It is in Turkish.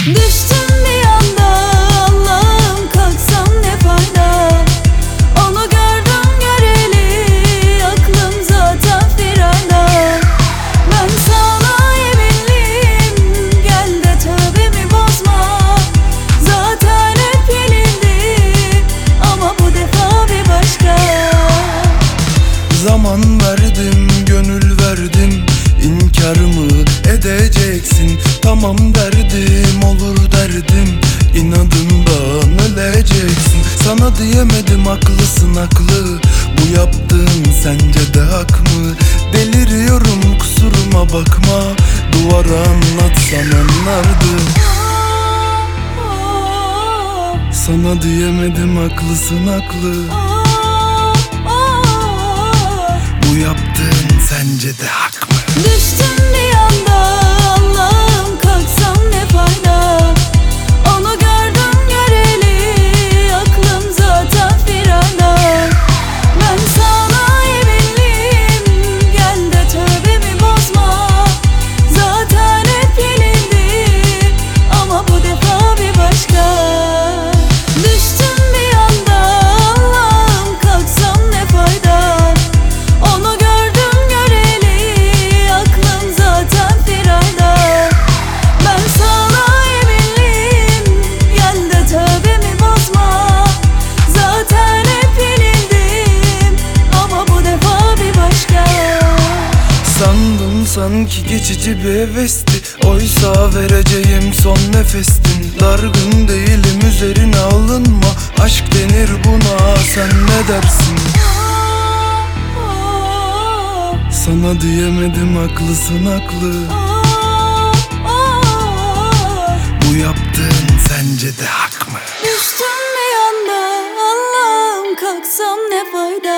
Düştüm bir anda, Allah'ım kalksam ne fayda. Onu gördüm göreli, aklım zaten firarda. Ben sana yeminliyim, gel de tövbemi bozma. Zaten hep yenildim ama bu defa bir başka. Zaman verdim, gönül verdim, İnkar mı edeceksin? Tamam derdim, olur derdim, İnadından öleceksin. Sana diyemedim haklısın haklı, bu yaptığın sence de hak mı? Deliriyorum kusuruma bakma, duvara anlatsam anlardı. Sana diyemedim haklısın haklı, bu yaptığın sence de hak mı? Düştüm bir anda, Allah'ım kalksam ne fayda. Onu gördüm göreli, aklım zaten firarda. Ben sana yeminliyim, gel de tövbemi bozma. Zaten hep yenildim ama bu defa bir başka. Düştüm bir anda, Allah'ım kalksam ne fayda. Onu gördüm göreli, aklım zaten firarda. Ben sana yeminliyim, gel de tövbemi bozma. Zaten hep yenildim ama bu defa bir başka. Sandım sanki geçici bir hevesti, oysa vereceğim son nefestin. Dargın değilim üzerine alınma, aşk denir buna, sen ne dersin? Sana diyemedim haklısın haklı, bu yaptığın sence de hak mı? Düştüm bir anda, Allah'ım kalksam ne fayda.